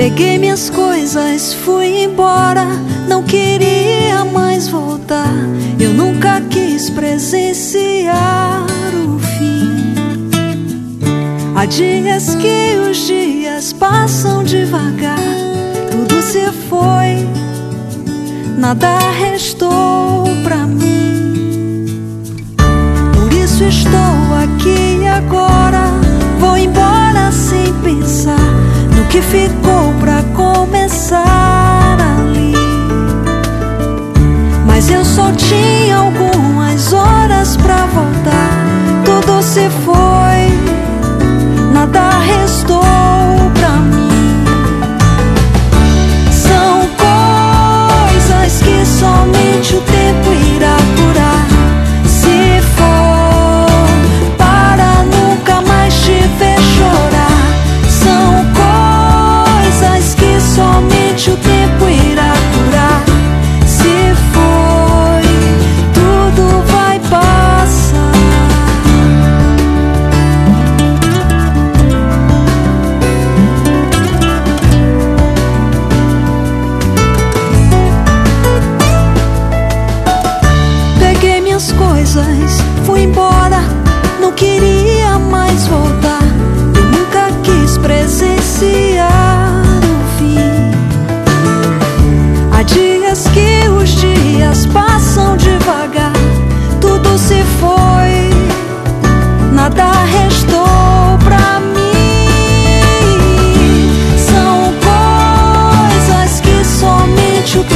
Peguei minhas coisas, fui embora, não queria mais voltar. Eu nunca quis presenciar o fim. Há dias que os dias passam devagar, tudo se foi, nada restou pra mim. Por isso estou aqui agora, vou embora sem pensar no que ficou pra começar ali. Mas eu só tinha algumas horas pra voltar. Tudo se foi, nada restou pra mim. São coisas que somente o tempo irá curar. Se for para nunca mais te ver chorar. São coisas que somente o tempo irá curar. Se foi, tudo vai passar. Peguei minhas coisas, fui embora, não queria mais voltar. Eu nunca quis presenciar o fim. Há dias que os dias passam devagar, tudo se foi, nada restou pra mim. São coisas que somente o